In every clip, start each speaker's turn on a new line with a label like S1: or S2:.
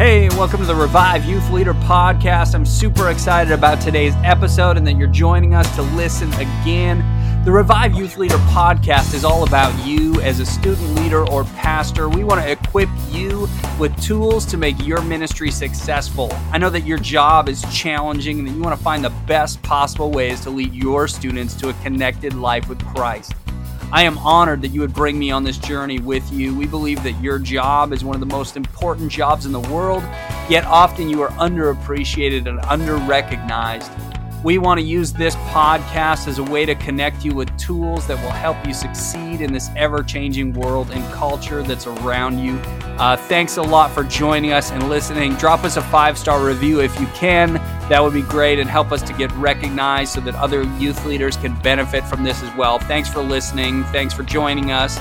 S1: Hey, welcome to the Revive Youth Leader Podcast. I'm super excited about today's episode and that you're joining us to listen again. The Revive Youth Leader Podcast is all about you as a student leader or pastor. We want to equip you with tools to make your ministry successful. I know that your job is challenging and that you want to find the best possible ways to lead your students to a connected life with Christ. I am honored that you would bring me on this journey with you. We believe that your job is one of the most important jobs in the world, yet often you are underappreciated and under-recognized. We want to use this podcast as a way to connect you with tools that will help you succeed in this ever-changing world and culture that's around you. Thanks a lot for joining us and listening. Drop us a 5-star review if you can. That would be great and help us to get recognized so that other youth leaders can benefit from this as well. Thanks for listening. Thanks for joining us.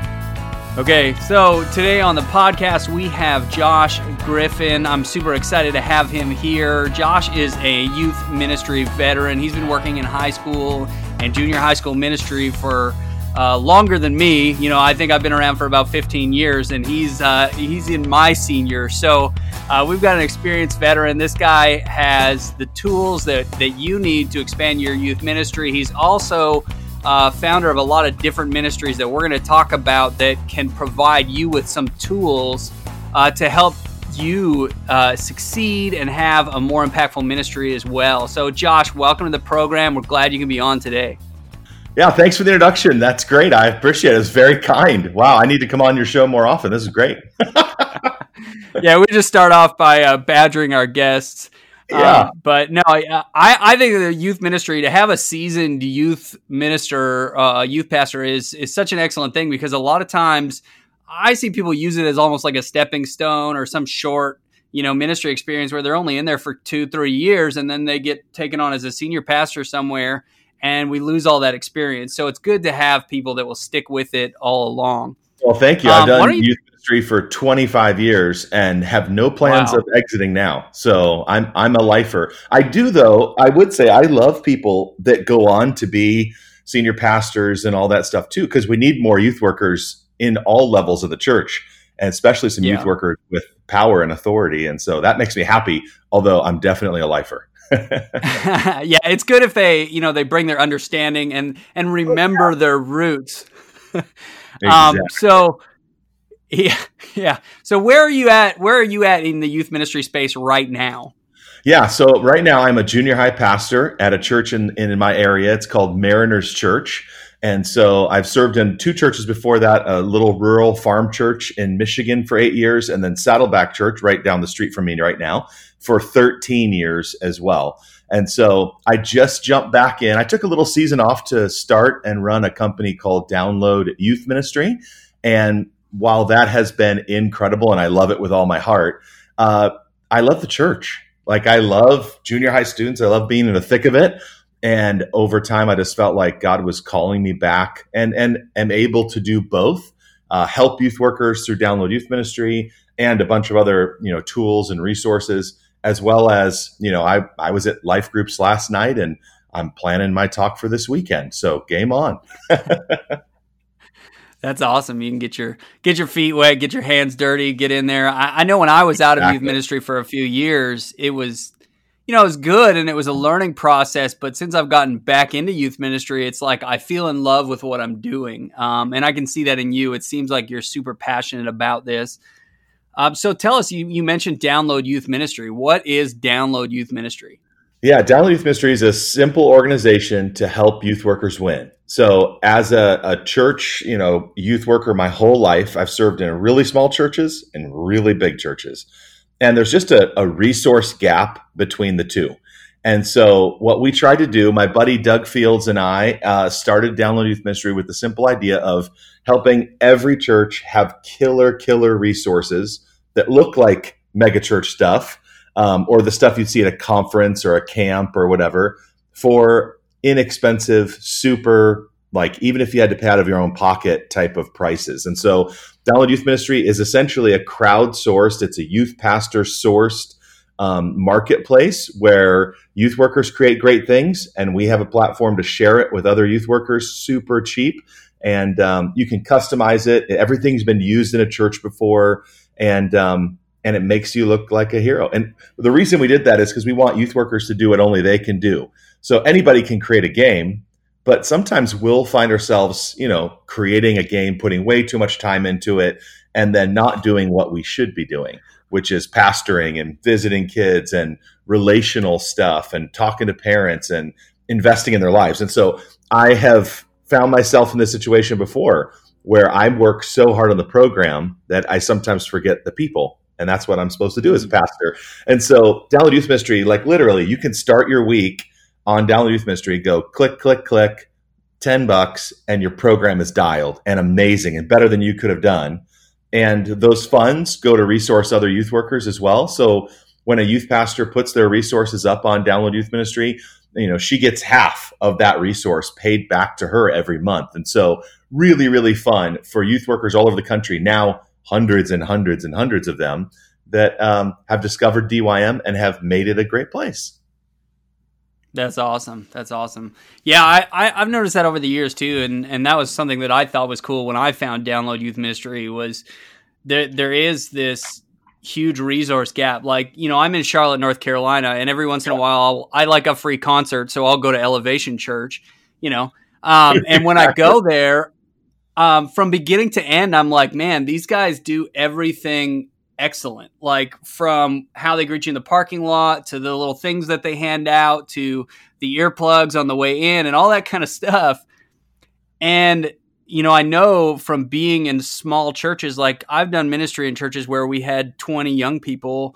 S1: Okay, so today on the podcast, we have Josh Griffin. I'm super excited to have him here. Josh is a youth ministry veteran. He's been working in high school and junior high school ministry for longer than me. You know, I think I've been around for about 15 years, and he's in my senior. So we've got an experienced veteran. This guy has the tools that you need to expand your youth ministry. He's also founder of a lot of different ministries that we're going to talk about that can provide you with some tools to help you succeed and have a more impactful ministry as well. So Josh, welcome to the program. We're glad you can be on today.
S2: Yeah, thanks for the introduction. That's great. I appreciate it. It's very kind. Wow, I need to come on your show more often. This is great.
S1: Yeah, we just start off by badgering our guests.
S2: Yeah.
S1: But no, I think the youth ministry, to have a seasoned youth minister, youth pastor is such an excellent thing, because a lot of times I see people use it as almost like a stepping stone or some short, ministry experience where they're only in there for 2-3 years and then they get taken on as a senior pastor somewhere and we lose all that experience. So it's good to have people that will stick with it all along.
S2: Well, thank you. I've done youth ministry for 25 years and have no plans of exiting now. So I'm a lifer. I do, though. I would say I love people that go on to be senior pastors and all that stuff too, because we need more youth workers in all levels of the church, and especially some youth workers with power and authority. And so that makes me happy, although I'm definitely a lifer.
S1: Yeah, it's good if they bring their understanding and remember their roots.
S2: Exactly.
S1: So where are you at in the youth ministry space right now?
S2: Yeah, so right now I'm a junior high pastor at a church in my area. It's called Mariners Church. And so I've served in 2 churches before that, a little rural farm church in Michigan for 8 years, and then Saddleback Church right down the street from me right now for 13 years as well. And so I just jumped back in. I took a little season off to start and run a company called Download Youth Ministry. And while that has been incredible and I love it with all my heart, I love the church. Like, I love junior high students. I love being in the thick of it. And over time, I just felt like God was calling me back and am able to do both, help youth workers through Download Youth Ministry and a bunch of other, tools and resources, as well as, I was at life groups last night and I'm planning my talk for this weekend. So game on.
S1: That's awesome. You can get your feet wet, get your hands dirty, get in there. I know when I was out of youth ministry for a few years, it was, it was good and it was a learning process. But since I've gotten back into youth ministry, it's like I feel in love with what I'm doing. And I can see that in you. It seems like you're super passionate about this. So tell us, you mentioned Download Youth Ministry. What is Download Youth Ministry?
S2: Yeah, Download Youth Ministry is a simple organization to help youth workers win. So as a church, youth worker my whole life, I've served in really small churches and really big churches. And there's just a resource gap between the two. And so what we tried to do, my buddy Doug Fields and I started Download Youth Ministry with the simple idea of helping every church have killer resources that look like megachurch stuff, or the stuff you'd see at a conference or a camp or whatever, for inexpensive, super, like even if you had to pay out of your own pocket type of prices. And so Download Youth Ministry is essentially a crowdsourced, it's a youth pastor sourced marketplace where youth workers create great things, and we have a platform to share it with other youth workers super cheap. And you can customize it. Everything's been used in a church before. And and it makes you look like a hero. And the reason we did that is because we want youth workers to do what only they can do. So anybody can create a game, but sometimes we'll find ourselves, creating a game, putting way too much time into it, and then not doing what we should be doing, which is pastoring and visiting kids and relational stuff and talking to parents and investing in their lives. And so I have found myself in this situation before where I work so hard on the program that I sometimes forget the people. And that's what I'm supposed to do as a pastor. And so Download Youth Ministry, like literally, you can start your week on Download Youth Ministry, go click, click, click, $10, and your program is dialed and amazing and better than you could have done. And those funds go to resource other youth workers as well. So when a youth pastor puts their resources up on Download Youth Ministry, she gets half of that resource paid back to her every month. And so really, really fun for youth workers all over the country. Now, hundreds and hundreds and hundreds of them that have discovered DYM and have made it a great place.
S1: That's awesome. That's awesome. Yeah, I've noticed that over the years too, and that was something that I thought was cool when I found Download Youth Ministry was there is this huge resource gap. Like, I'm in Charlotte, North Carolina, and every once in a while I like a free concert, so I'll go to Elevation Church, and when I go there, from beginning to end, I'm like, man, these guys do everything excellent. Like from how they greet you in the parking lot to the little things that they hand out to the earplugs on the way in and all that kind of stuff. And, I know from being in small churches, like I've done ministry in churches where we had 20 young people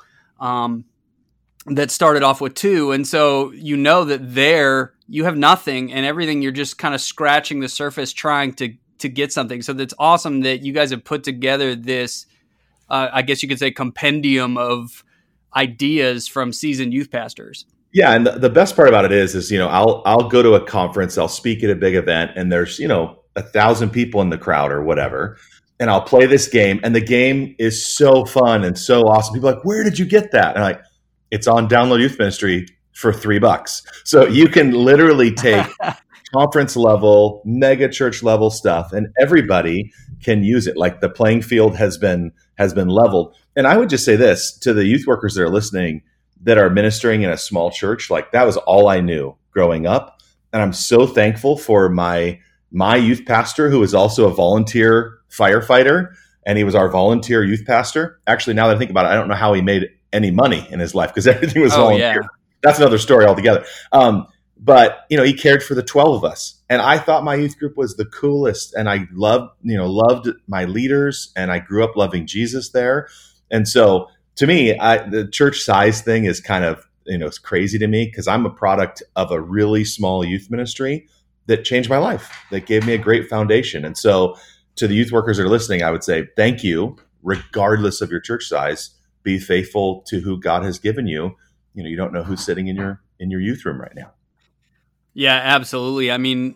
S1: that started off with 2. And so, that there you have nothing and everything. You're just kind of scratching the surface trying to get something. So that's awesome that you guys have put together this I guess you could say compendium of ideas from seasoned youth pastors.
S2: Yeah. And the best part about it is, I'll go to a conference, I'll speak at a big event and there's, 1,000 people in the crowd or whatever. And I'll play this game and the game is so fun and so awesome. People are like, where did you get that? And I'm like, it's on Download Youth Ministry for $3. So you can literally take conference level, mega church level stuff and everybody can use it. Like the playing field has been leveled. And I would just say this to the youth workers that are listening that are ministering in a small church, like that was all I knew growing up. And I'm so thankful for my youth pastor, who is also a volunteer firefighter. And he was our volunteer youth pastor. Actually, now that I think about it, I don't know how he made any money in his life because everything was volunteer. Yeah. That's another story altogether. But, he cared for the 12 of us. And I thought my youth group was the coolest. And I loved my leaders. And I grew up loving Jesus there. And so to me, the church size thing is kind of, it's crazy to me because I'm a product of a really small youth ministry that changed my life, that gave me a great foundation. And so to the youth workers that are listening, I would say, thank you, regardless of your church size. Be faithful to who God has given you. You don't know who's sitting in your youth room right now.
S1: Yeah, absolutely. I mean,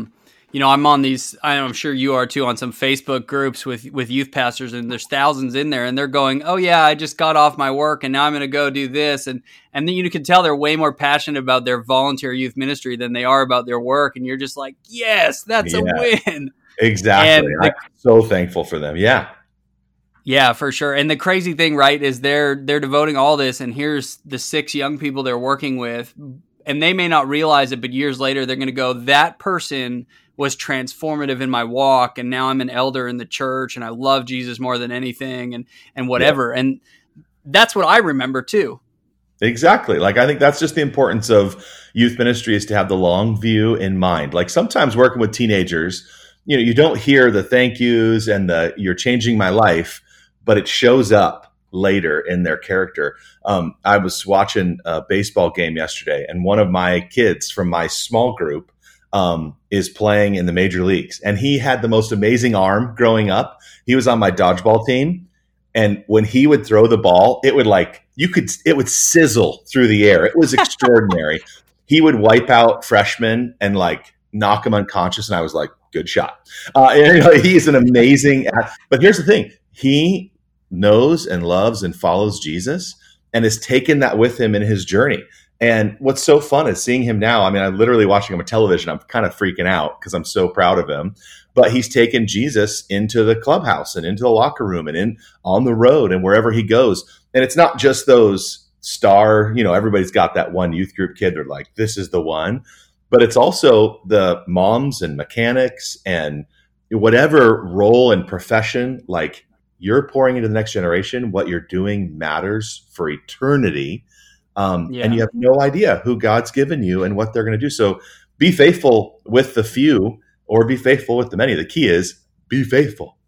S1: I'm on these, I'm sure you are too, on some Facebook groups with youth pastors, and there's thousands in there, and they're going, oh yeah, I just got off my work and now I'm going to go do this. And then you can tell they're way more passionate about their volunteer youth ministry than they are about their work. And you're just like, yes, that's a win.
S2: Exactly. I'm so thankful for them. Yeah.
S1: Yeah, for sure. And the crazy thing, right, is they're devoting all this, and here's the 6 young people they're working with, and they may not realize it, but years later, they're going to go, that person was transformative in my walk, and now I'm an elder in the church, and I love Jesus more than anything, and whatever. Yeah. And that's what I remember too.
S2: Exactly. Like, I think that's just the importance of youth ministry, is to have the long view in mind. Like sometimes working with teenagers, you don't hear the thank yous and the you're changing my life, but it shows up later in their character. I was watching a baseball game yesterday, and one of my kids from my small group is playing in the major leagues. And he had the most amazing arm growing up. He was on my dodgeball team. And when he would throw the ball, it would it would sizzle through the air. It was extraordinary. He would wipe out freshmen and knock them unconscious. And I was like, good shot. He's an amazing, but here's the thing. He knows and loves and follows Jesus and has taken that with him in his journey. And what's so fun is seeing him now. I mean, I'm literally watching him on television. I'm kind of freaking out because I'm so proud of him. But he's taken Jesus into the clubhouse and into the locker room and in on the road and wherever he goes. And it's not just those star, everybody's got that one youth group kid. They're like, this is the one. But it's also the moms and mechanics and whatever role and profession, like you're pouring into the next generation. What you're doing matters for eternity. And you have no idea who God's given you and what they're going to do. So be faithful with the few or be faithful with the many. The key is be faithful.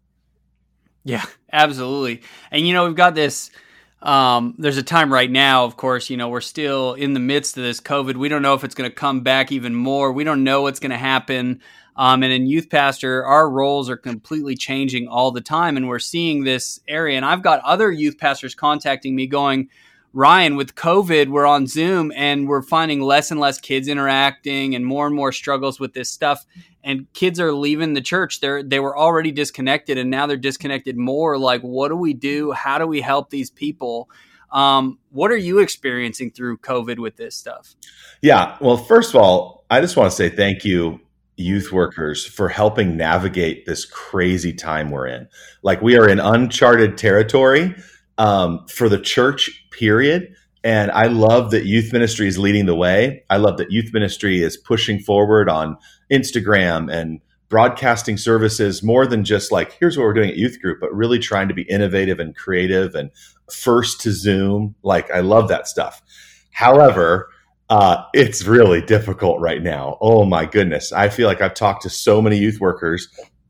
S1: Yeah, absolutely. And, we've got this, there's a time right now, of course, we're still in the midst of this COVID. We don't know if it's going to come back even more. We don't know what's going to happen. And in youth pastor, our roles are completely changing all the time. And we're seeing this area. And I've got other youth pastors contacting me going, Ryan, with COVID, we're on Zoom and we're finding less and less kids interacting and more struggles with this stuff. And kids are leaving the church. They were already disconnected and now they're disconnected more. Like, what do we do? How do we help these people? What are you experiencing through COVID with this stuff?
S2: Yeah. Well, first of all, I just want to say thank you, youth workers, for helping navigate this crazy time we're in. Like, we are in uncharted territory for the church, period. And I love that youth ministry is leading the way. I love that youth ministry is pushing forward on Instagram and broadcasting services more than just like, here's what we're doing at youth group, but really trying to be innovative and creative and first to Zoom. Like, I love that stuff. However, it's really difficult right now. Oh my goodness. I feel like I've talked to so many youth workers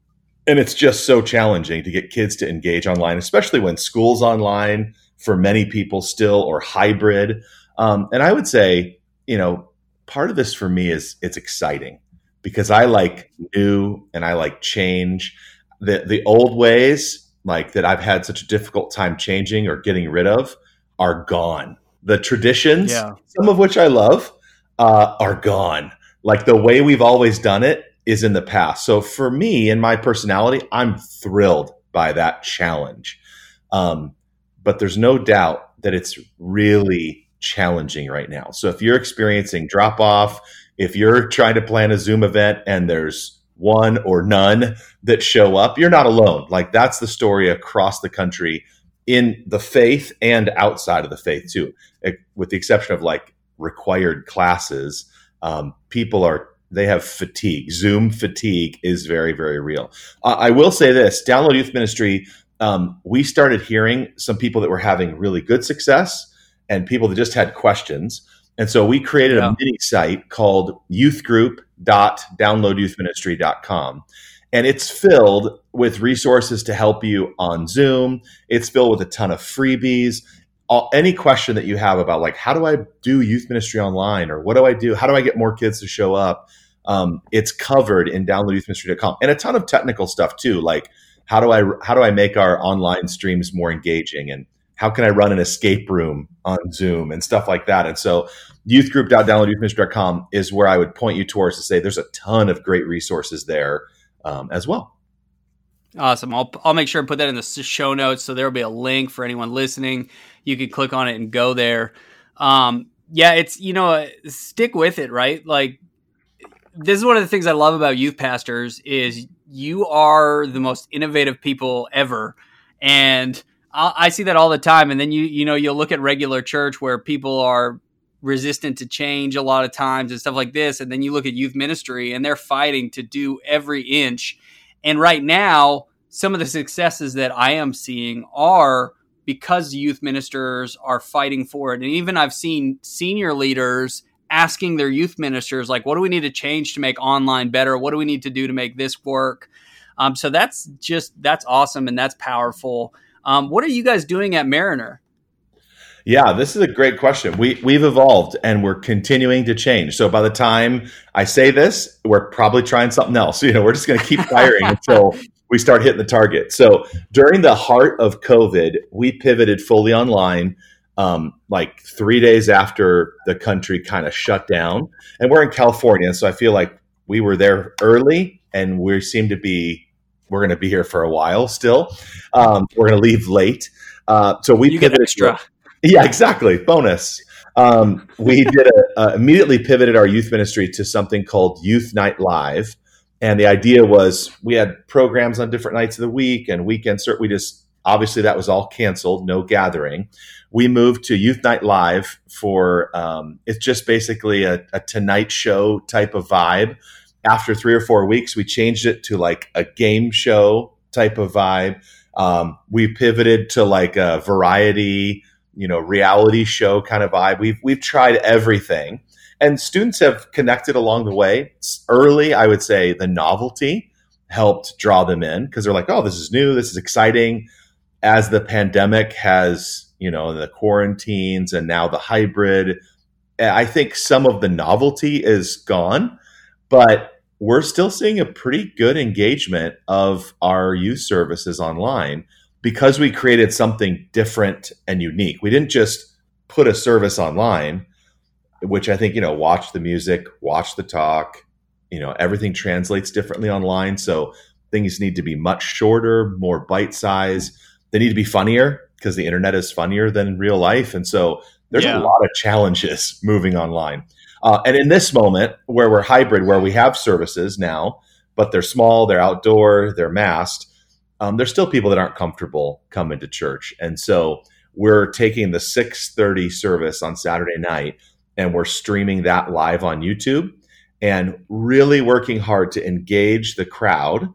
S2: and it's just so challenging to get kids to engage online, especially when school's online for many people still, or hybrid. And I would say, part of this for me is it's exciting because I like new and I like change. The old ways, like that I've had such a difficult time changing or getting rid of, are gone. The traditions, some of which I love, are gone. Like the way we've always done it is in the past. So for me and my personality, I'm thrilled by that challenge. But there's no doubt that it's really challenging right now. So if you're experiencing drop off, if you're trying to plan a Zoom event and there's one or none that show up, you're not alone. Like, that's the story across the country in the faith and outside of the faith too, with the exception of like required classes. They have fatigue. Zoom fatigue is very, very real. I will say this, Download Youth Ministry, we started hearing some people that were having really good success and people that just had questions. And so we created a mini site called youthgroup.downloadyouthministry.com. And it's filled with resources to help you on Zoom. It's filled with a ton of freebies. Any question that you have about, like, how do I do youth ministry online, or what do I do? How do I get more kids to show up? It's covered in downloadyouthministry.com, and a ton of technical stuff too. Like, how do I make our online streams more engaging, and how can I run an escape room on Zoom and stuff like that? And so youthgroup.downloadyouthministry.com is where I would point you towards to say there's a ton of great resources there as well.
S1: Awesome. I'll make sure and put that in the show notes. So there'll be a link for anyone listening. You can click on it and go there. It's, stick with it, right? Like, this is one of the things I love about youth pastors is you are the most innovative people ever. And I see that all the time. And then you'll look at regular church where people are resistant to change a lot of times and stuff like this. And then you look at youth ministry and they're fighting to do every inch. And right now, some of the successes that I am seeing are because youth ministers are fighting for it. And even I've seen senior leaders asking their youth ministers, like, what do we need to change to make online better? What do we need to do to make this work? So that's awesome. And that's powerful. What are you guys doing at Mariner?
S2: Yeah, this is a great question. We've evolved and we're continuing to change. So by the time I say this, we're probably trying something else. We're just going to keep firing until we start hitting the target. So during the heart of COVID, we pivoted fully online, like 3 days after the country kind of shut down. And we're in California, so I feel like we were there early, and we're going to be here for a while still. We're going to leave late. So we
S1: you
S2: pivoted
S1: get extra.
S2: Yeah, exactly. Bonus. We did immediately pivoted our youth ministry to something called Youth Night Live. And the idea was we had programs on different nights of the week and weekends. Obviously that was all canceled, no gathering. We moved to Youth Night Live for, it's just basically a Tonight Show type of vibe. After 3 or 4 weeks, we changed it to like a game show type of vibe. We pivoted to like a variety, reality show kind of vibe. We've tried everything, and students have connected along the way. Early, I would say the novelty helped draw them in because they're like, oh, this is new. This is exciting. As the pandemic has, the quarantines and now the hybrid, I think some of the novelty is gone, but we're still seeing a pretty good engagement of our youth services online because we created something different and unique. We didn't just put a service online, which I think, watch the music, watch the talk, everything translates differently online. So things need to be much shorter, more bite-sized. They need to be funnier because the internet is funnier than real life. And so there's a lot of challenges moving online. And in this moment where we're hybrid, where we have services now, but they're small, they're outdoor, they're masked, there's still people that aren't comfortable coming to church. And so we're taking the 6:30 service on Saturday night and we're streaming that live on YouTube and really working hard to engage the crowd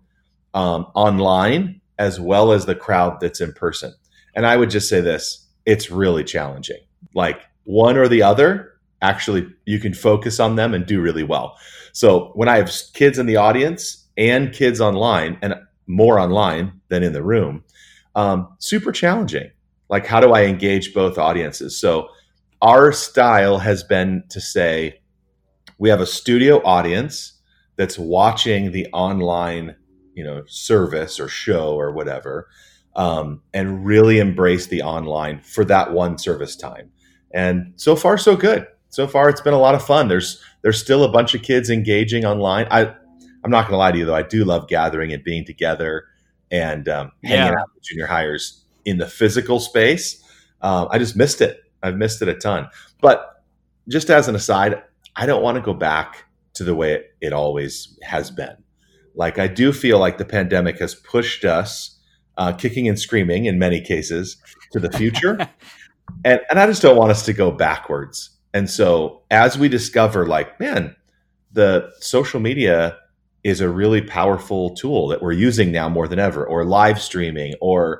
S2: online as well as the crowd that's in person. And I would just say this, it's really challenging. Like one or the other, actually, you can focus on them and do really well. So when I have kids in the audience and kids online, and more online than in the room, super challenging. Like, how do I engage both audiences? So our style has been to say, we have a studio audience that's watching the online, service or show or whatever, and really embrace the online for that one service time. And so far, so good. So far, it's been a lot of fun. There's still a bunch of kids engaging online. I'm not going to lie to you, though. I do love gathering and being together and hanging out with junior hires in the physical space. I just missed it. I've missed it a ton. But just as an aside, I don't want to go back to the way it always has been. Like, I do feel like the pandemic has pushed us, kicking and screaming in many cases, to the future. and I just don't want us to go backwards. And so as we discover, like, man, the social media is a really powerful tool that we're using now more than ever, or live streaming, or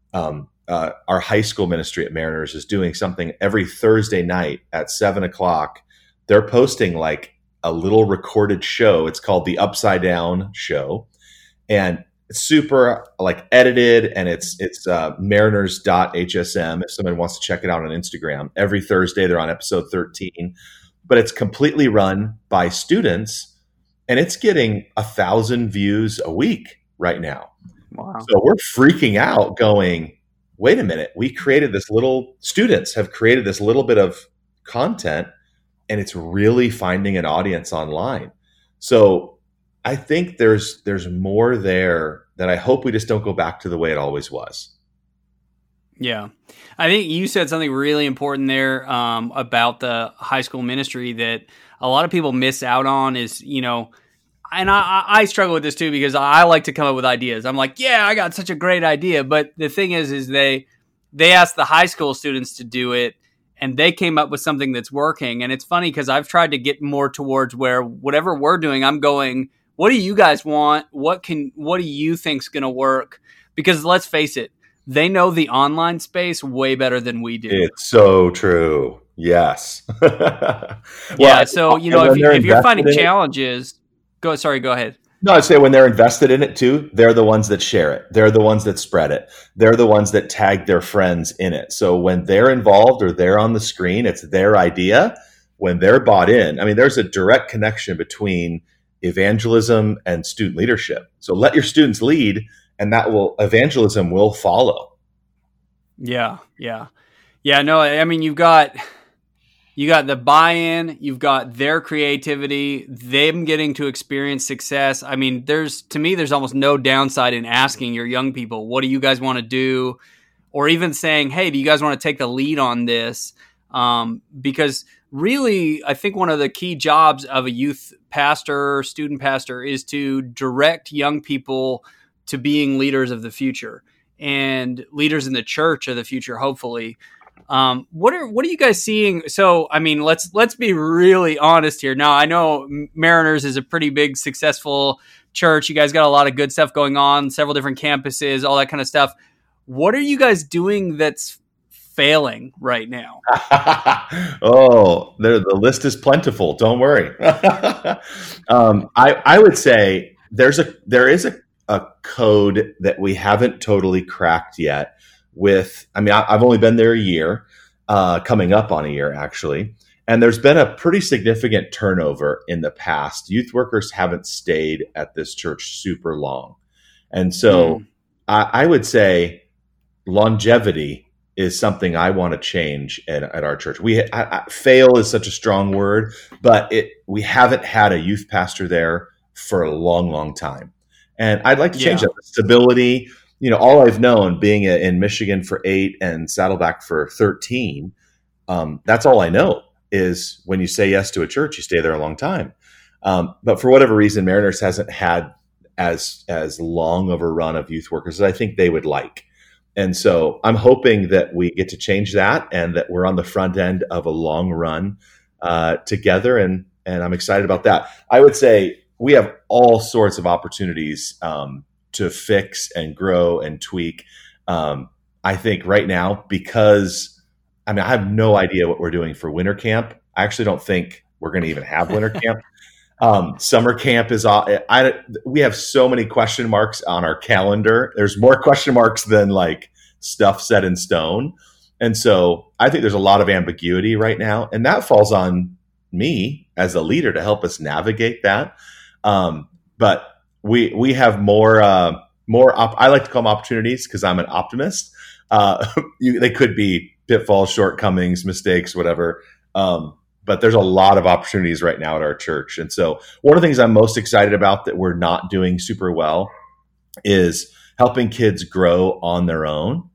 S2: our high school ministry at Mariners is doing something every Thursday night at 7:00. They're posting like a little recorded show. It's called the Upside Down Show. And it's super like edited, and it's mariners.hsm if someone wants to check it out on Instagram. Every Thursday they're on episode 13, but it's completely run by students, and it's getting 1,000 views a week right now.
S1: Wow.
S2: So we're freaking out going, wait a minute, students have created this little bit of content, and it's really finding an audience online. So I think there's more there that I hope we just don't go back to the way it always was.
S1: Yeah. I think you said something really important there about the high school ministry that a lot of people miss out on is, and I struggle with this too, because I like to come up with ideas. I'm like, yeah, I got such a great idea. But the thing is they asked the high school students to do it, and they came up with something that's working. And it's funny because I've tried to get more towards where whatever we're doing, I'm going, what do you guys want? What do you think's going to work? Because let's face it, they know the online space way better than we do.
S2: It's so true. Yes.
S1: Yeah. So, if you're finding challenges, go ahead.
S2: No, I'd say when they're invested in it too, they're the ones that share it. They're the ones that spread it. They're the ones that tag their friends in it. So when they're involved or they're on the screen, it's their idea. When they're bought in, there's a direct connection between evangelism and student leadership. So let your students lead, and evangelism will follow.
S1: Yeah. No, you've got the buy-in, you've got their creativity, them getting to experience success. To me, there's almost no downside in asking your young people, what do you guys want to do? Or even saying, hey, do you guys want to take the lead on this? Because really, I think one of the key jobs of a youth pastor, student pastor, is to direct young people to being leaders of the future and leaders in the church of the future, hopefully. What are you guys seeing? So, I mean, let's be really honest here. Now, I know Mariners is a pretty big, successful church. You guys got a lot of good stuff going on, several different campuses, all that kind of stuff. What are you guys doing that's failing right now?
S2: Oh, the list is plentiful. Don't worry. I would say there is a code that we haven't totally cracked yet. I've only been there a year, coming up on a year actually, and there's been a pretty significant turnover in the past. Youth workers haven't stayed at this church super long, and so I would say longevity is something I want to change at our church. Fail is such a strong word, but we haven't had a youth pastor there for a long, long time. And I'd like to change that. Stability, all I've known being in Michigan for 8 and Saddleback for 13, that's all I know is when you say yes to a church, you stay there a long time. But for whatever reason, Mariners hasn't had as long of a run of youth workers as I think they would like. And so I'm hoping that we get to change that and that we're on the front end of a long run together. And I'm excited about that. I would say we have all sorts of opportunities to fix and grow and tweak. I think right now, because I have no idea what we're doing for winter camp. I actually don't think we're going to even have winter camp. Summer camp is we have so many question marks on our calendar. There's more question marks than like stuff set in stone. And so I think there's a lot of ambiguity right now, and that falls on me as a leader to help us navigate that. But we have more I like to call them opportunities because I'm an optimist. They could be pitfalls, shortcomings, mistakes, whatever. But there's a lot of opportunities right now at our church. And so one of the things I'm most excited about that we're not doing super well is helping kids grow on their own.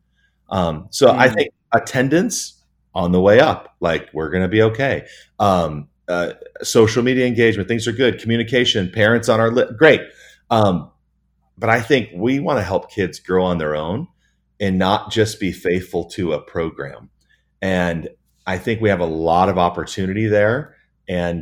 S2: I think attendance on the way up, like we're going to be okay. Social media engagement, things are good. Communication, parents on our list, great. But I think we want to help kids grow on their own and not just be faithful to a program. And I think we have a lot of opportunity there, and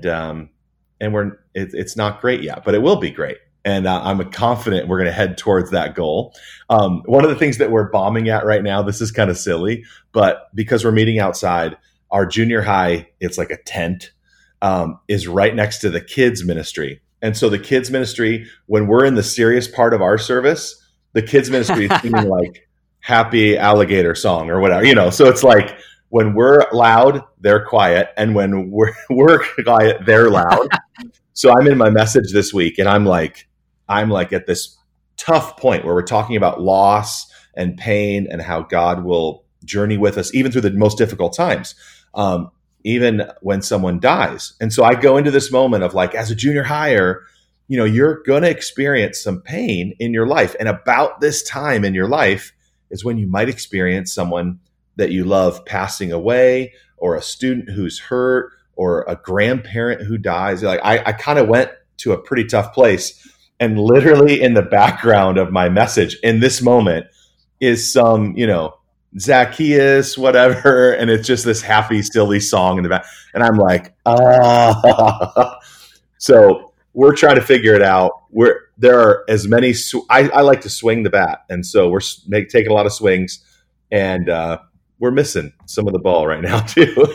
S2: it's not great yet, but it will be great. And I'm confident we're going to head towards that goal. One of the things that we're bombing at right now, this is kind of silly, but because we're meeting outside, our junior high, it's like a tent, is right next to the kids ministry. And so the kids ministry, when we're in the serious part of our service, the kids ministry is singing like Happy Alligator Song or whatever, so it's like, when we're loud, they're quiet. And when we're quiet, they're loud. So I'm in my message this week and I'm like at this tough point where we're talking about loss and pain and how God will journey with us, even through the most difficult times, even when someone dies. And so I go into this moment of like, as a junior higher, you're going to experience some pain in your life. And about this time in your life is when you might experience someone that you love passing away, or a student who's hurt, or a grandparent who dies. Like I kind of went to a pretty tough place, and literally in the background of my message in this moment is some, Zacchaeus, whatever. And it's just this happy, silly song in the back. And I'm like, So we're trying to figure it out. There are as many, I like to swing the bat. And so we're taking a lot of swings, and, we're missing some of the ball right now too.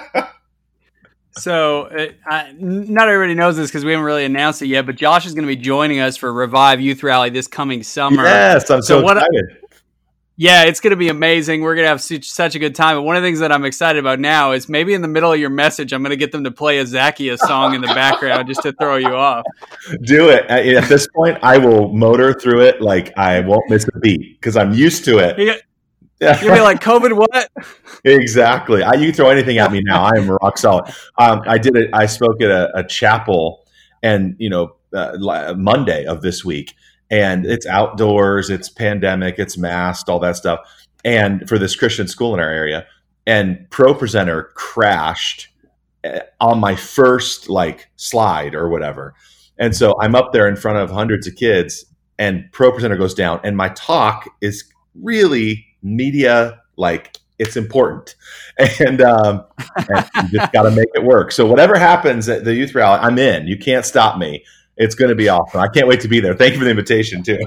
S1: So not everybody knows this because we haven't really announced it yet, but Josh is going to be joining us for Revive Youth Rally this coming summer.
S2: Yes, I'm so excited.
S1: Yeah, it's going to be amazing. We're going to have such a good time. But one of the things that I'm excited about now is maybe in the middle of your message, I'm going to get them to play a Zacchaeus song in the background just to throw you off. Do
S2: it. At this point, I will motor through it like I won't miss a beat because I'm used to it.
S1: You'll be like, COVID what?
S2: Exactly. You throw anything at me now. I am rock solid. I spoke at a chapel, and Monday of this week, and it's outdoors, it's pandemic, it's masked, all that stuff, and for this Christian school in our area. and ProPresenter crashed on my first like slide or whatever. And so I'm up there in front of hundreds of kids and ProPresenter goes down and my talk is really media, like it's important. And you just got to make it work. So whatever happens at the youth rally, I'm in. You can't stop me. It's going to be awesome. I can't wait to be there. Thank you for the invitation too.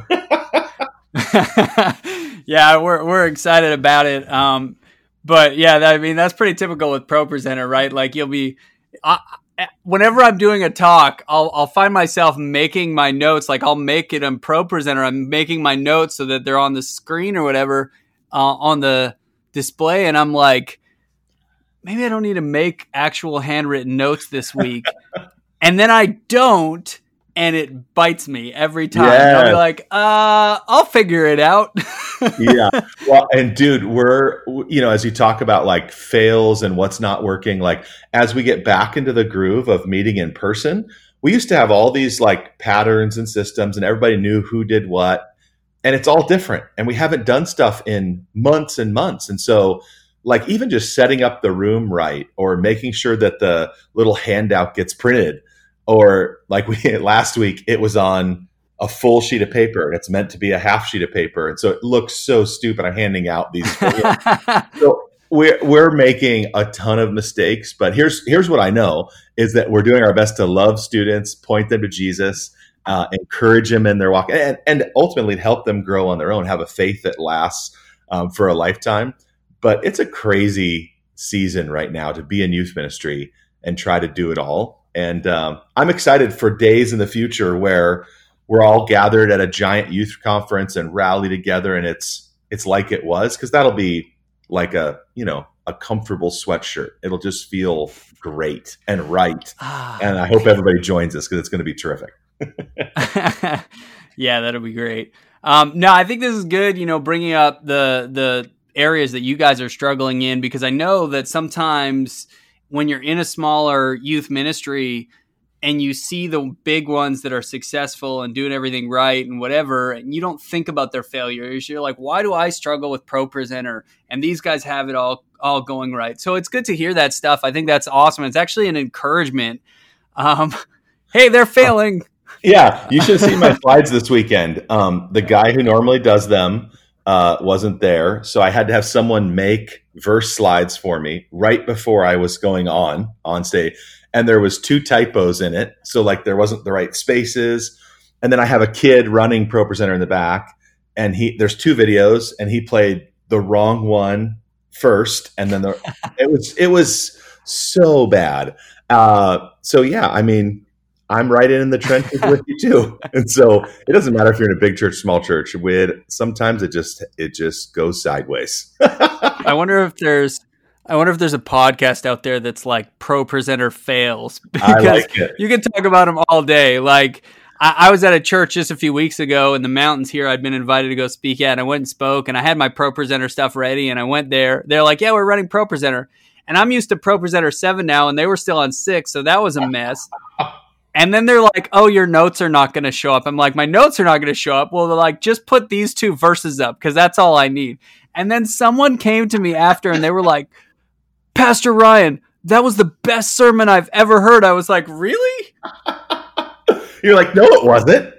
S1: Yeah, we're excited about it. But yeah, I mean, that's pretty typical with ProPresenter, right? Like you'll be, whenever I'm doing a talk, I'll find myself making my notes. Like I'll make it on ProPresenter. I'm making my notes so that they're on the screen or whatever on the display. And I'm like, maybe I don't need to make actual handwritten notes this week. And then I don't. And it bites me every time. Yes. I'll be like, I'll figure it out.
S2: Yeah. Well, and dude, we're, as you talk about like fails and what's not working, like as we get back into the groove of meeting in person, we used to have all these like patterns and systems and everybody knew who did what. And it's all different. And we haven't done stuff in months and months. And so like even just setting up the room right or making sure that the little handout gets printed. Or like last week, it was on a full sheet of paper and it's meant to be a half sheet of paper. And so it looks so stupid. I'm handing out these. So we're making a ton of mistakes, but here's what I know is that we're doing our best to love students, point them to Jesus, encourage them in their walk and ultimately help them grow on their own, have a faith that lasts for a lifetime. But it's a crazy season right now to be in youth ministry and try to do it all. And I'm excited for days in the future where we're all gathered at a giant youth conference and rally together, and it's like it was, because that'll be like a comfortable sweatshirt. It'll just feel great and right. And I hope everybody joins us because it's going to be terrific.
S1: Yeah, that'll be great. No, I think this is good. Bringing up the areas that you guys are struggling in, because I know that sometimes when you're in a smaller youth ministry and you see the big ones that are successful and doing everything right and whatever, and you don't think about their failures, you're like, why do I struggle with ProPresenter? And these guys have it all going right. So it's good to hear that stuff. I think that's awesome. It's actually an encouragement. Hey, they're failing.
S2: Yeah, you should have seen my slides this weekend. The guy who normally does them wasn't there. So I had to have someone make verse slides for me right before I was going on stage. And there was 2 typos in it. So like there wasn't the right spaces. And then I have a kid running ProPresenter in the back, and there's 2 videos and he played the wrong one first. And then it was so bad. So yeah, I mean, I'm right in the trenches with you too. And so it doesn't matter if you're in a big church, small church. Sometimes it just goes sideways.
S1: I wonder if there's a podcast out there that's like ProPresenter fails, because
S2: I like it.
S1: You can talk about them all day. Like I was at a church just a few weeks ago in the mountains here. I'd been invited to go speak at, and I went and spoke, and I had my ProPresenter stuff ready, and I went there. They're like, yeah, we're running ProPresenter. And I'm used to ProPresenter 7 now, and they were still on 6. So that was a mess. And then they're like, oh, your notes are not going to show up. I'm like, my notes are not going to show up. Well, they're like, just put these 2 verses up because that's all I need. And then someone came to me after and they were like, Pastor Ryan, that was the best sermon I've ever heard. I was like, really?
S2: You're like, no, it wasn't.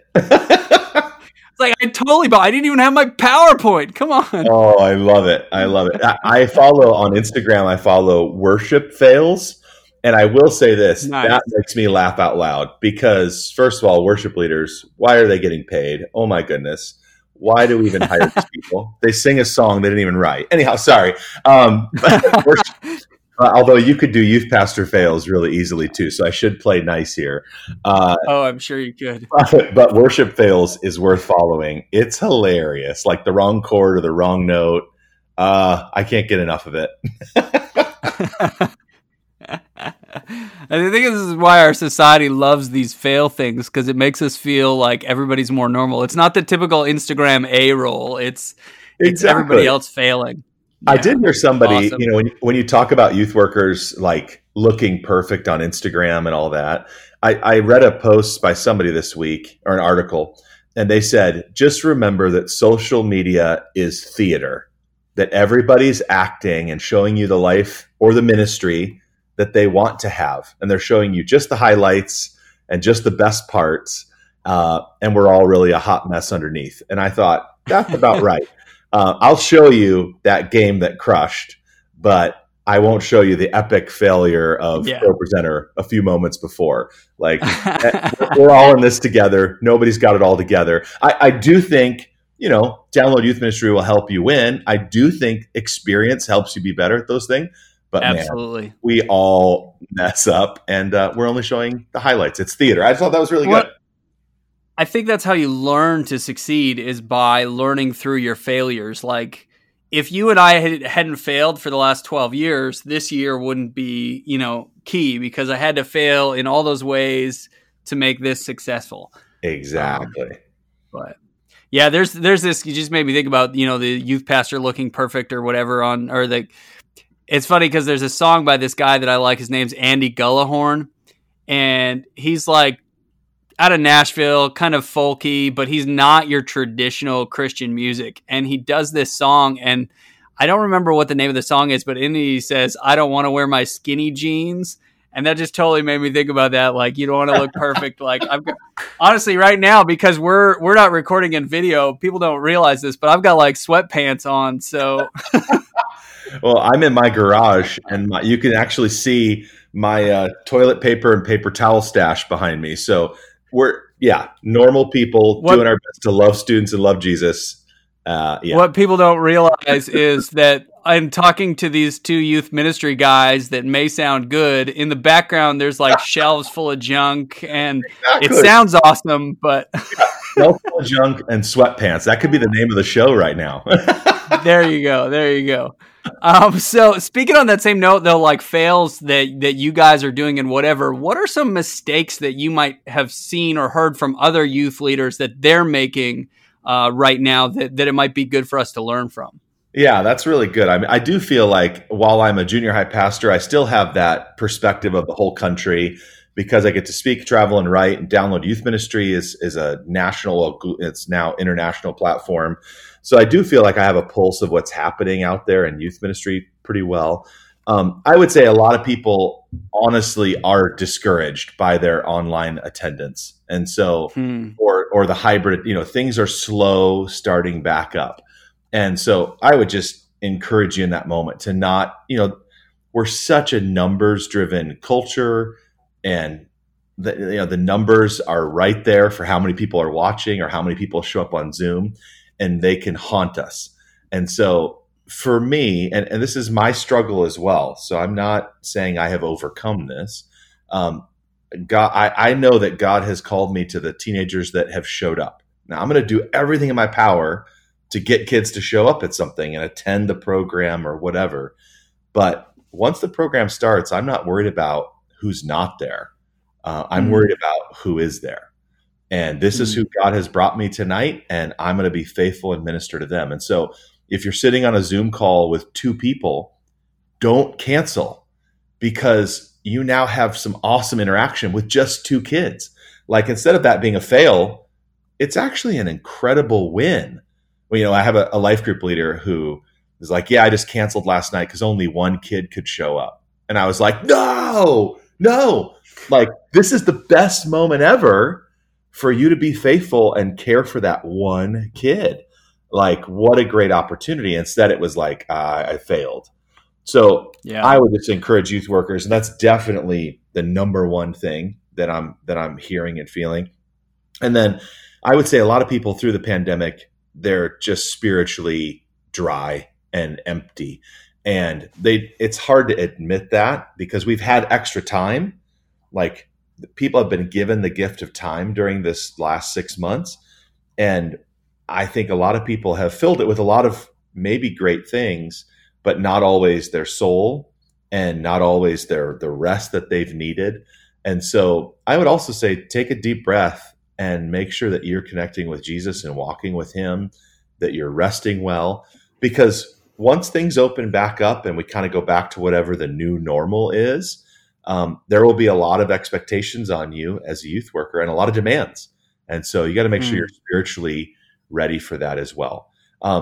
S1: It's like, I didn't even have my PowerPoint. Come on.
S2: Oh, I love it. I follow on Instagram, worship fails. And I will say this, nice. That makes me laugh out loud because, first of all, worship leaders, why are they getting paid? Oh, my goodness. Why do we even hire these people? They sing a song they didn't even write. Anyhow, sorry. Although you could do youth pastor fails really easily, too. So I should play nice here.
S1: I'm sure you could.
S2: But worship fails is worth following. It's hilarious. Like the wrong chord or the wrong note. I can't get enough of it.
S1: I think this is why our society loves these fail things, because it makes us feel like everybody's more normal. It's not the typical Instagram A-roll. It's everybody else failing.
S2: Yeah, I did hear somebody, awesome. When you talk about youth workers like looking perfect on Instagram and all that, I read a post by somebody this week, or an article, and they said, just remember that social media is theater. that everybody's acting and showing you the life or the ministry that they want to have. And they're showing you just the highlights and just the best parts. And we're all really a hot mess underneath. And I thought, that's about right. I'll show you that game that crushed, but I won't show you the epic failure of ProPresenter a few moments before. Like, we're all in this together. Nobody's got it all together. I do think, Download Youth Ministry will help you win. I do think experience helps you be better at those things. But
S1: absolutely,
S2: man, we all mess up, and we're only showing the highlights. It's theater. I just thought that was really good.
S1: I think that's how you learn to succeed, is by learning through your failures. Like, if you and I hadn't failed for the last 12 years, this year wouldn't be, key, because I had to fail in all those ways to make this successful.
S2: Exactly.
S1: But yeah, there's this, you just made me think about, the youth pastor looking perfect or whatever it's funny because there's a song by this guy that I like. His name's Andy Gullahorn, and he's like out of Nashville, kind of folky, but he's not your traditional Christian music. And he does this song, and I don't remember what the name of the song is, but in it he says, "I don't want to wear my skinny jeans." And that just totally made me think about that. Like, you don't want to look perfect. Like, honestly, right now, because we're not recording in video, people don't realize this, but I've got like sweatpants on. So,
S2: well, I'm in my garage, and you can actually see my toilet paper and paper towel stash behind me. So we're normal people doing our best to love students and love Jesus. What people don't realize is that I'm talking to these two youth ministry guys that may sound good. In the background, there's like shelves full of junk, and It sounds awesome, but shelves full of junk and sweatpants. That could be the name of the show right now.
S1: There you go. So speaking on that same note, though, like fails that you guys are doing and whatever, what are some mistakes that you might have seen or heard from other youth leaders that they're making right now that it might be good for us to learn from?
S2: Yeah, that's really good. I mean, I do feel like while I'm a junior high pastor, I still have that perspective of the whole country, because I get to speak, travel, and write. And Download Youth Ministry is a national, it's now international platform. So I do feel like I have a pulse of what's happening out there in youth ministry pretty well. I would say a lot of people honestly are discouraged by their online attendance. And so, or the hybrid, things are slow starting back up. And so I would just encourage you in that moment to not, we're such a numbers driven culture, and the numbers are right there for how many people are watching or how many people show up on Zoom, and they can haunt us. And so for me, and this is my struggle as well, so I'm not saying I have overcome this. God, I know that God has called me to the teenagers that have showed up. Now I'm going to do everything in my power to get kids to show up at something and attend the program or whatever. But once the program starts, I'm not worried about who's not there. I'm worried about who is there. And this is who God has brought me tonight, and I'm going to be faithful and minister to them. And so if you're sitting on a Zoom call with 2 people, don't cancel, because you now have some awesome interaction with just 2 kids. Like, instead of that being a fail, it's actually an incredible win. Well, I have a life group leader who is like, I just canceled last night because only 1 kid could show up. And I was like, no, like, this is the best moment ever for you to be faithful and care for that 1 kid. Like, what a great opportunity. Instead, it was like, I failed. So I would just encourage youth workers, and that's definitely the number one thing that I'm hearing and feeling. And then I would say a lot of people through the pandemic, they're just spiritually dry and empty. And it's hard to admit that, because we've had extra time. Like, people have been given the gift of time during this last 6 months. And I think a lot of people have filled it with a lot of maybe great things, but not always their soul, and not always the rest that they've needed. And so I would also say, take a deep breath and make sure that you're connecting with Jesus and walking with him, that you're resting well, because once things open back up and we kind of go back to whatever the new normal is, there will be a lot of expectations on you as a youth worker and a lot of demands. And so you got to make sure you're spiritually ready for that as well.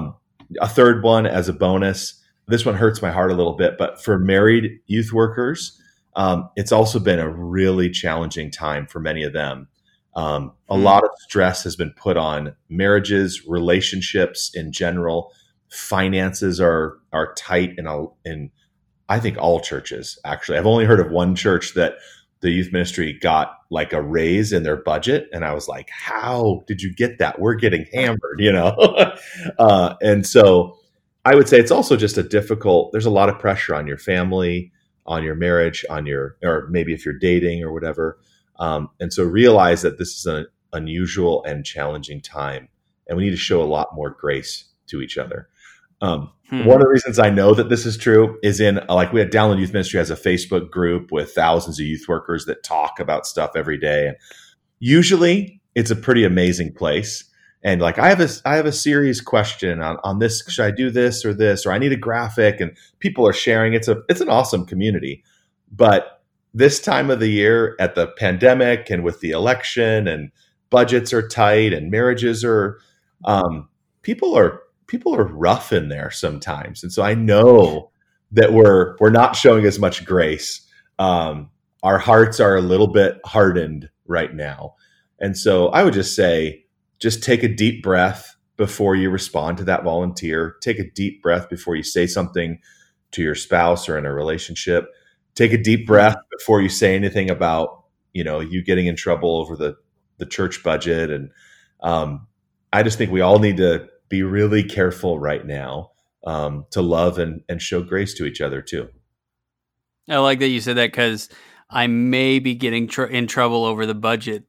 S2: a third one as a bonus. This one hurts my heart a little bit, but for married youth workers, it's also been a really challenging time for many of them. A lot of stress has been put on marriages, relationships in general. Finances are tight in I think all churches, actually. I've only heard of one church that the youth ministry got like a raise in their budget. And I was like, how did you get that? We're getting hammered, And so I would say it's also just there's a lot of pressure on your family, on your marriage, or maybe if you're dating or whatever. And so realize that this is an unusual and challenging time, and we need to show a lot more grace to each other. One of the reasons I know that this is true is we had Download Youth Ministry has a Facebook group with thousands of youth workers that talk about stuff every day. And usually it's a pretty amazing place. And like, I have a serious question on this. Should I do this or this? Or I need a graphic, and people are sharing. It's an awesome community. But this time of the year at the pandemic and with the election and budgets are tight and marriages are, people are rough in there sometimes. And so I know that we're not showing as much grace. Our hearts are a little bit hardened right now. And so I would just say, just take a deep breath before you respond to that volunteer. Take a deep breath before you say something to your spouse or in a relationship. Take a deep breath before you say anything about, you getting in trouble over the church budget. And I just think we all need to be really careful right now to love and show grace to each other too.
S1: I like that you said that, because I may be getting in trouble over the budget.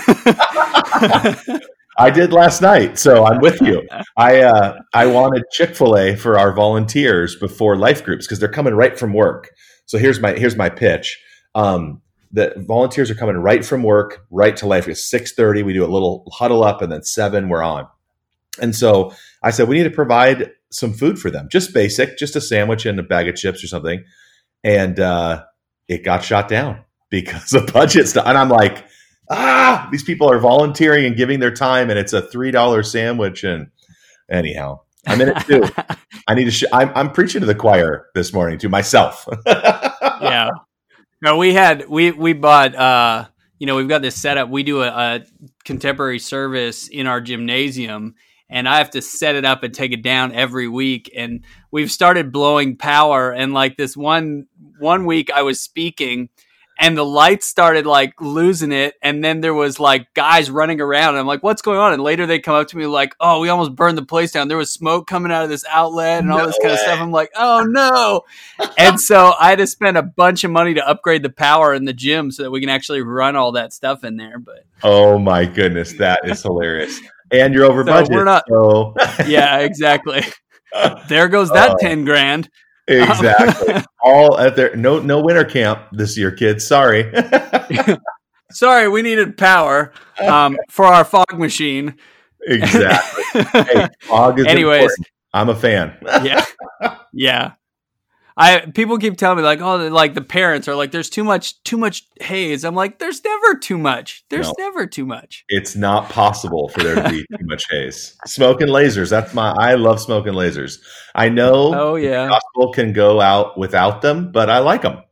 S2: I did last night, so I'm with you. I wanted Chick-fil-A for our volunteers before life groups because they're coming right from work. So here's my pitch. The volunteers are coming right from work, right to life. It's 6:30. We do a little huddle up, and then 7 we're on. And so I said, we need to provide some food for them, just basic, just a sandwich and a bag of chips or something. And it got shot down because of budget stuff. And I'm like, these people are volunteering and giving their time, and it's a $3 sandwich. And anyhow, I'm in it too. I need to. I'm preaching to the choir this morning to myself.
S1: Yeah. No, we bought. We've got this setup. We do a contemporary service in our gymnasium, and I have to set it up and take it down every week. And we've started blowing power. And like this one week, I was speaking, and the lights started like losing it. And then there was like guys running around. And I'm like, what's going on? And later they come up to me like, oh, we almost burned the place down. There was smoke coming out of this outlet and all this kind of stuff. I'm like, oh no. And so I had to spend a bunch of money to upgrade the power in the gym so that we can actually run all that stuff in there. But
S2: oh my goodness, that is hilarious. And you're over budget.
S1: We're not, yeah, exactly. There goes that 10 grand.
S2: Exactly. All at there. No winter camp this year, kids. Sorry.
S1: Sorry, we needed power for our fog machine.
S2: Exactly. Hey, fog is important. I'm a fan.
S1: Yeah. People keep telling me like, oh, like the parents are like, there's too much haze. I'm like, there's never too much. Never too much.
S2: It's not possible for there to be too much haze. Smoke and lasers. I love smoke and lasers. I know the gospel can go out without them, but I like them.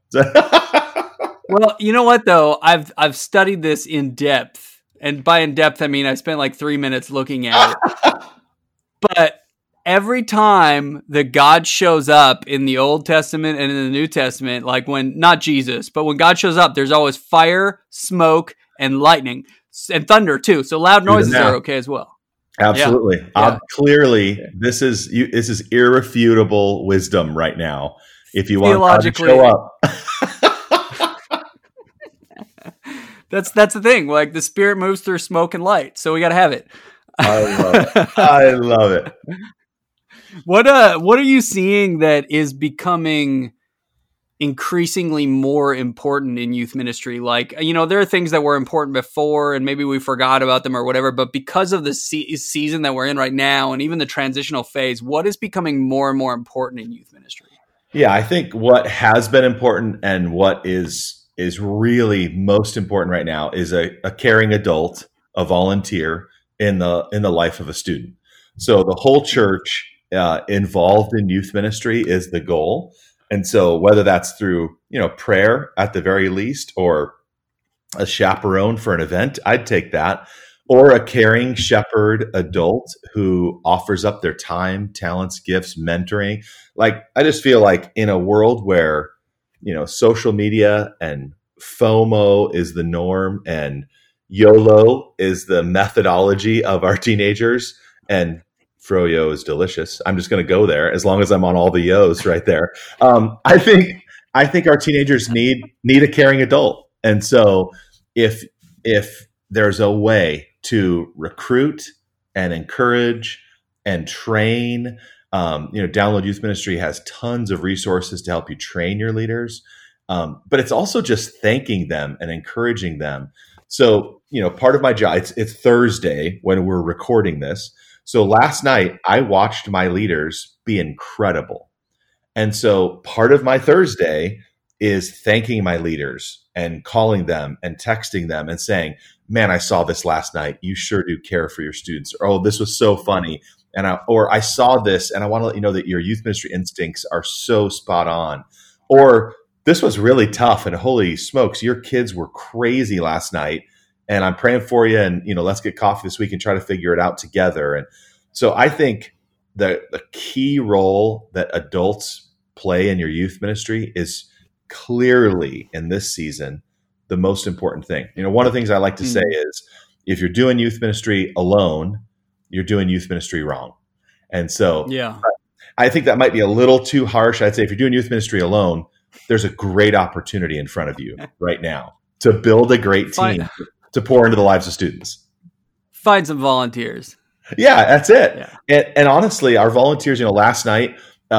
S1: Well, you know what though? I've studied this in depth, and by in depth I mean I spent like 3 minutes looking at it. But every time that God shows up in the Old Testament and in the New Testament, like when, not Jesus, but when God shows up, there's always fire, smoke, and lightning, and thunder too. So loud noises are okay as well.
S2: Absolutely. Yeah. Clearly, this is irrefutable wisdom right now. If you want God to show up.
S1: That's the thing. Like the Spirit moves through smoke and light. So we got to have it.
S2: I love it.
S1: What are you seeing that is becoming increasingly more important in youth ministry? Like, there are things that were important before and maybe we forgot about them or whatever, but because of the season that we're in right now and even the transitional phase, what is becoming more and more important in youth ministry?
S2: Yeah, I think what has been important and what is really most important right now is a caring adult, a volunteer in the life of a student. So the whole church involved in youth ministry is the goal. And so whether that's through, prayer at the very least, or a chaperone for an event, I'd take that, or a caring shepherd adult who offers up their time, talents, gifts, mentoring. Like, I just feel like in a world where, social media and FOMO is the norm and YOLO is the methodology of our teenagers, and Froyo is delicious. I'm just going to go there as long as I'm on all the Yo's right there. I think our teenagers need a caring adult. And so if there's a way to recruit and encourage and train, Download Youth Ministry has tons of resources to help you train your leaders. But it's also just thanking them and encouraging them. So, part of my job, it's Thursday when we're recording this. So last night I watched my leaders be incredible. And so part of my Thursday is thanking my leaders and calling them and texting them and saying, man, I saw this last night. You sure do care for your students. Or, oh, this was so funny. And I saw this and I want to let you know that your youth ministry instincts are so spot on. Or this was really tough and holy smokes, your kids were crazy last night. And I'm praying for you, and let's get coffee this week and try to figure it out together. And so I think the key role that adults play in your youth ministry is clearly in this season the most important thing. One of the things I like to say is, if you're doing youth ministry alone, you're doing youth ministry wrong. And so I think that might be a little too harsh. I'd say if you're doing youth ministry alone, there's a great opportunity in front of you right now to build a great team to pour into the lives of students.
S1: Find some volunteers.
S2: Yeah, that's it.
S1: Yeah.
S2: And honestly, our volunteers, last night,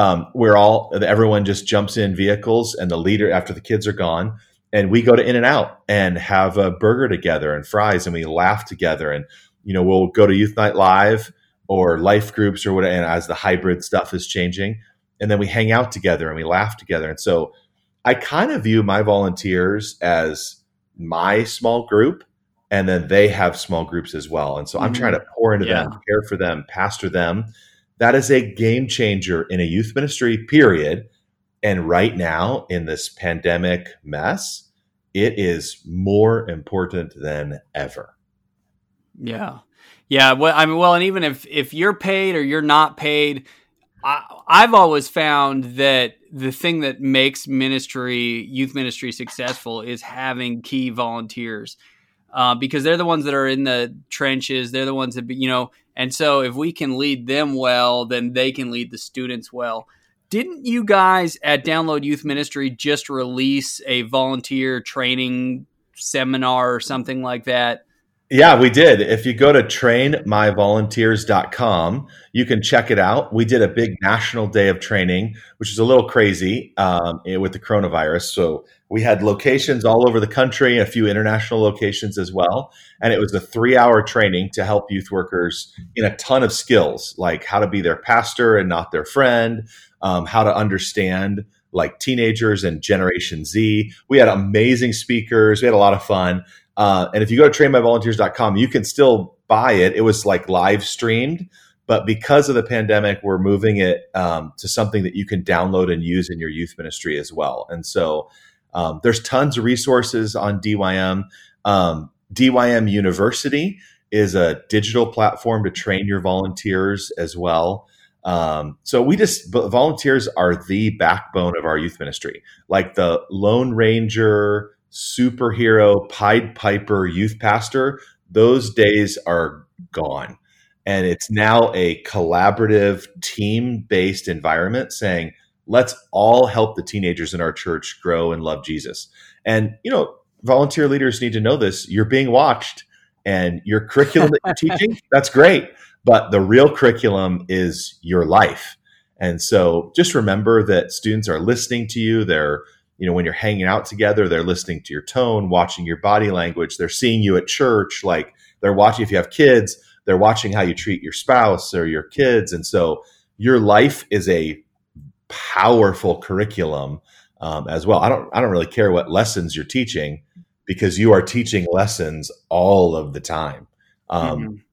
S2: everyone just jumps in vehicles, and the leader, after the kids are gone, and we go to In-N-Out and have a burger together and fries, and we laugh together. And, we'll go to Youth Night Live or life groups or whatever, and as the hybrid stuff is changing, and then we hang out together and we laugh together. And so I kind of view my volunteers as my small group, and then they have small groups as well. And so I'm trying to pour into them, care for them, pastor them. That is a game changer in a youth ministry, period. And right now, in this pandemic mess, it is more important than ever.
S1: Yeah. Yeah. Well, and even if you're paid or you're not paid, I've always found that the thing that makes youth ministry successful is having key volunteers. Because they're the ones that are in the trenches. They're the ones that, and so if we can lead them well, then they can lead the students well. Didn't you guys at Download Youth Ministry just release a volunteer training seminar or something like that?
S2: Yeah, we did. If you go to trainmyvolunteers.com, you can check it out. We did a big national day of training, which is a little crazy with the coronavirus. So we had locations all over the country, a few international locations as well. And it was a 3-hour training to help youth workers in a ton of skills, like how to be their pastor and not their friend, how to understand like teenagers and Generation Z. We had amazing speakers. We had a lot of fun. And if you go to trainmyvolunteers.com, you can still buy it. It was like live streamed, but because of the pandemic, we're moving it to something that you can download and use in your youth ministry as well. And so there's tons of resources on DYM. DYM University is a digital platform to train your volunteers as well. So volunteers are the backbone of our youth ministry, like the Lone Ranger, superhero, Pied Piper youth pastor. Those days are gone. And it's now a collaborative, team-based environment saying, let's all help the teenagers in our church grow and love Jesus. And, volunteer leaders need to know this. You're being watched, and your curriculum that you're teaching, that's great. But the real curriculum is your life. And so just remember that students are listening to you. They're, when you're hanging out together, they're listening to your tone, watching your body language. They're seeing you at church. Like, they're watching, if you have kids, they're watching how you treat your spouse or your kids. And so your life is a powerful curriculum as well. I don't really care what lessons you're teaching, because you are teaching lessons all of the time.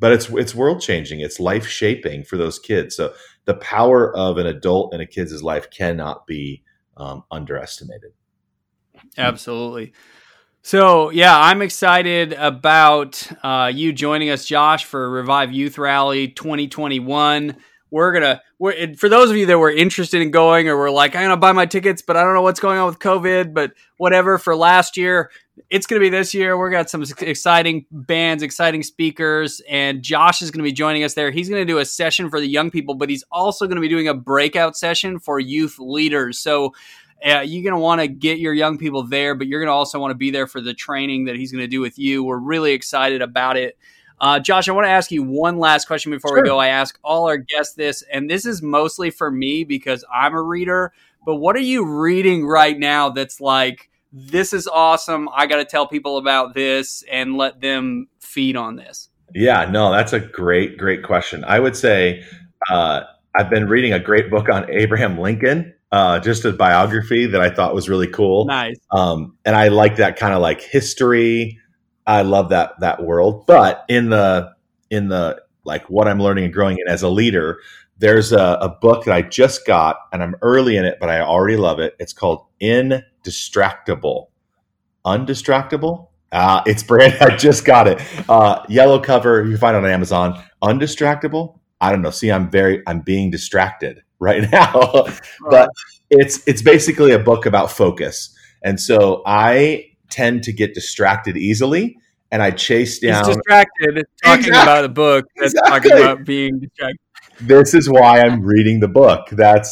S2: but it's world changing. It's life shaping for those kids. So the power of an adult in a kid's life cannot be underestimated.
S1: Absolutely. So, yeah, I'm excited about you joining us, Josh, for Revive Youth Rally 2021. For those of you that were interested in going or were like, I'm going to buy my tickets, but I don't know what's going on with COVID, but whatever, for last year, it's going to be this year. We've got some exciting bands, exciting speakers, and Josh is going to be joining us there. He's going to do a session for the young people, but he's also going to be doing a breakout session for youth leaders. So you're going to want to get your young people there, but you're going to also want to be there for the training that he's going to do with you. We're really excited about it. Josh, I want to ask you one last question before we go. I ask all our guests this, and this is mostly for me because I'm a reader, but what are you reading right now that's like, this is awesome, I got to tell people about this and let them feed on this?
S2: Yeah, no, that's a great question. I would say I've been reading a great book on Abraham Lincoln, just a biography that I thought was really cool.
S1: Nice.
S2: And I like that kind of like history. I love that world. But in the like what I'm learning and growing in as a leader, there's a book that I just got, and I'm early in it, but I already love it. It's called Indistractable. Undistractable? It's brand. I just got it. Yellow cover. You can find it on Amazon. Undistractable. I don't know. See, I'm being distracted right now, but it's basically a book about focus. And so I tend to get distracted easily, and I chase down.
S1: He's distracted talking about a book that's talking about being distracted.
S2: This is why I'm reading the book.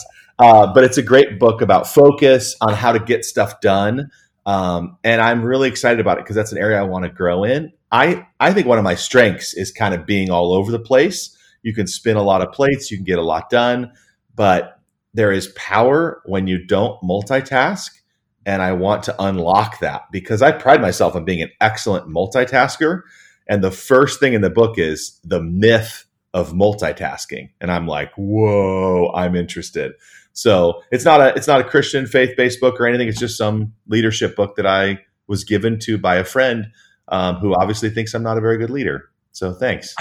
S2: But it's a great book about focus, on how to get stuff done. And I'm really excited about it because that's an area I want to grow in. I think one of my strengths is kind of being all over the place. You can spin a lot of plates, you can get a lot done, but there is power when you don't multitask. And I want to unlock that because I pride myself on being an excellent multitasker. And the first thing in the book is the myth of multitasking. And I'm like, whoa, I'm interested. So it's not a Christian faith-based book or anything. It's just some leadership book that I was given to by a friend who obviously thinks I'm not a very good leader. So thanks.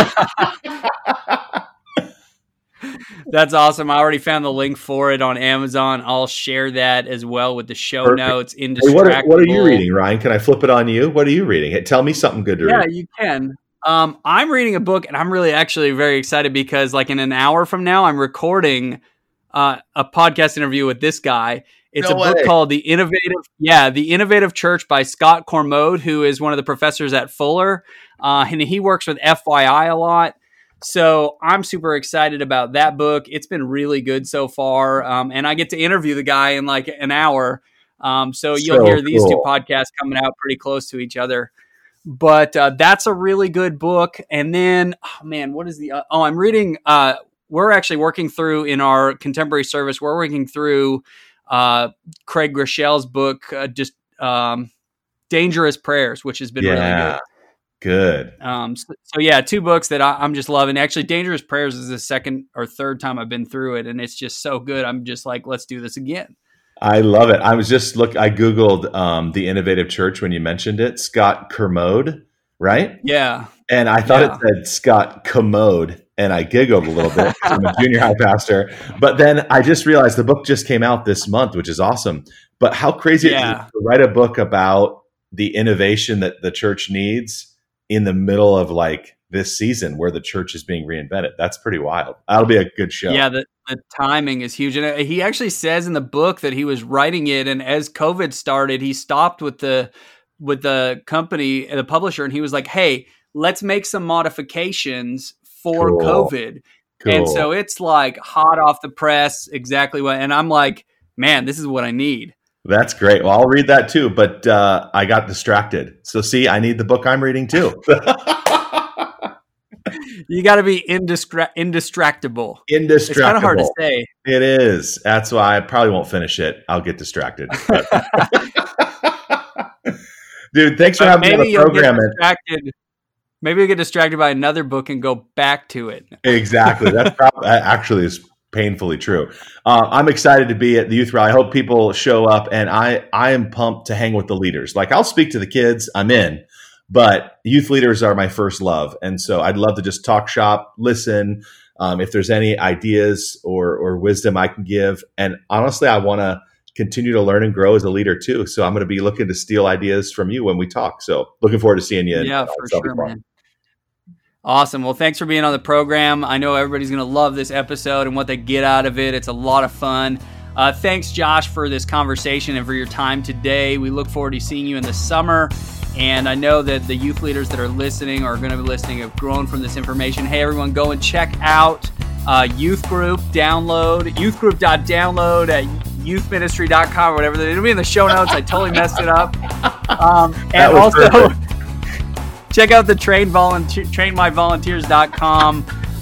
S1: That's awesome. I already found the link for it on Amazon. I'll share that as well with the show notes. Indistractable.
S2: Hey, what are you reading, Ryan? Can I flip it on you? What are you reading? Hey, tell me something good to read.
S1: Yeah, you can. I'm reading a book, and I'm really actually very excited because like in an hour from now, I'm recording a podcast interview with this guy. It's a book called The Innovative Church by Scott Cormode, who is one of the professors at Fuller. And he works with FYI a lot. So I'm super excited about that book. It's been really good so far. And I get to interview the guy in like an hour. So you'll hear these two podcasts coming out pretty close to each other. But that's a really good book. And then, what is I'm reading, we're actually working through in our contemporary service, we're working through Craig Groeschel's book, Dangerous Prayers, which has been really good.
S2: Good.
S1: So yeah, two books that I'm just loving. Actually, Dangerous Prayers is the second or third time I've been through it, and it's just so good. I'm just like, let's do this again.
S2: I love it. I Googled The Innovative Church when you mentioned it. Scott Cormode, right?
S1: Yeah.
S2: And I thought it said Scott Commode, and I giggled a little bit. I'm a junior high pastor. But then I just realized the book just came out this month, which is awesome. But how crazy it is to write a book about the innovation that the church needs in the middle of like this season where the church is being reinvented. That's pretty wild. That'll be a good show.
S1: Yeah, the timing is huge. And he actually says in the book that he was writing it, and as COVID started, he stopped with the company, the publisher, and he was like, hey, let's make some modifications for COVID. Cool. And so it's like hot off the press, exactly what, and I'm like, man, this is what I need.
S2: That's great. Well, I'll read that too, but I got distracted. So see, I need the book I'm reading too.
S1: You got to be indistractable.
S2: It's
S1: kind of hard to say.
S2: It is. That's why I probably won't finish it. I'll get distracted. Dude, thanks for having me on the program.
S1: Maybe you'll get distracted by another book and go back to it.
S2: Exactly. That's actually is painfully true. I'm excited to be at the Youth Rally. I hope people show up, and I am pumped to hang with the leaders. Like, I'll speak to the kids. I'm in. but youth leaders are my first love. And so I'd love to just talk shop, listen, if there's any ideas or wisdom I can give. And honestly, I want to continue to learn and grow as a leader too. So I'm going to be looking to steal ideas from you when we talk. So looking forward to seeing you.
S1: Yeah, for sure, man. Awesome. Well, thanks for being on the program. I know everybody's going to love this episode and what they get out of it. It's a lot of fun. Thanks, Josh, for this conversation and for your time today. We look forward to seeing you in the summer. And I know that the youth leaders that are listening or are going to be listening have grown from this information. Hey, everyone, go and check out Youth Group. Download youthgroup.download at youthministry.com or whatever. It'll be in the show notes. I totally messed it up. And also check out the trainmyvolunteers.com.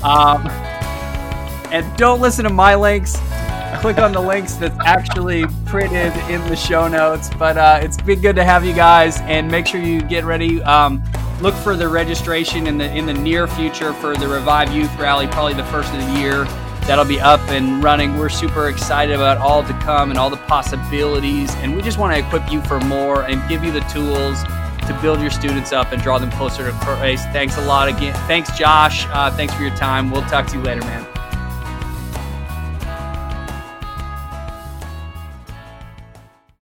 S1: And don't listen to my links. Click on the links that's actually printed in the show notes. But it's been good to have you guys, and make sure you get ready. Look for the registration in the near future for the Revive Youth Rally, probably the first of the year. That'll be up and running. We're super excited about all to come and all the possibilities, and we just want to equip you for more and give you the tools to build your students up and draw them closer to Christ. Thanks a lot again. Thanks, Josh. Thanks for your time. We'll talk to you later, man.